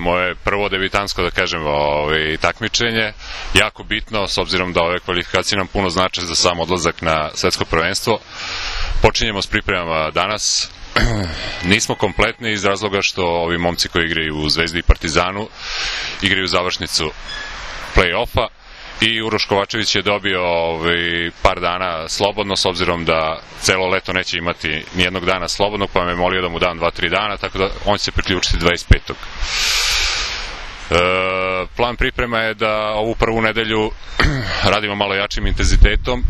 moje prvo debitansko, da kažem, takmičenje. Jako bitno, s obzirom da ove kvalifikacije nam puno znače za sam odlazak na svetsko prvenstvo. Počinjemo s pripremama danas. Nismo kompletni iz razloga što ovi momci koji igraju u Zvezdi i Partizanu igraju završnicu play-offa i Uroš Kovačević je dobio par dana slobodno, s obzirom da celo leto neće imati nijednog dana slobodnog, pa me molio da mu dam 2-3 dana, tako da on će se priključiti 25. Plan priprema je da ovu prvu nedelju radimo malo jačim intenzitetom.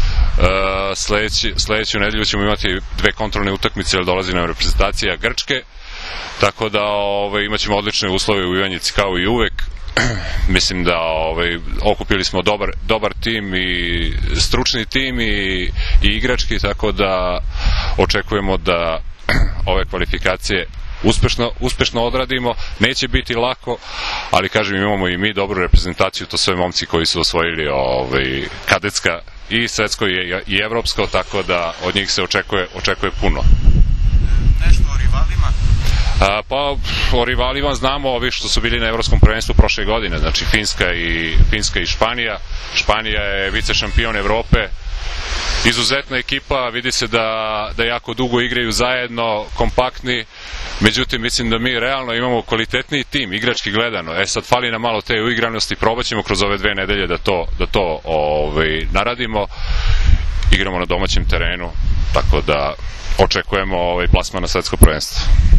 Sledeću nedelju ćemo imati 2 kontrolne utakmice, jer dolazi nam reprezentacija Grčke, tako da imaćemo odlične uslove u Ivanjici kao i uvek. Mislim da okupili smo dobar tim i stručni tim i igrački, tako da očekujemo da ove kvalifikacije uspešno odradimo. Neće biti lako, ali kažem, imamo i mi dobru reprezentaciju, to sve momci koji su osvojili kadetska i svetsko i evropsko, tako da od njih se očekuje puno. Nešto o rivalima? Pa o rivalima znamo ovi što su bili na evropskom prvenstvu prošle godine, znači Finska i Španija. Španija je vice šampion Evrope, izuzetna ekipa, vidi se da jako dugo igraju zajedno, kompaktni, međutim mislim da mi realno imamo kvalitetniji tim, igrački gledano. Sad fali nam malo te uigranosti, probat ćemo kroz ove 2 nedelje da to naradimo. Igramo na domaćem terenu, tako da očekujemo plasman na svetsko prvenstvo.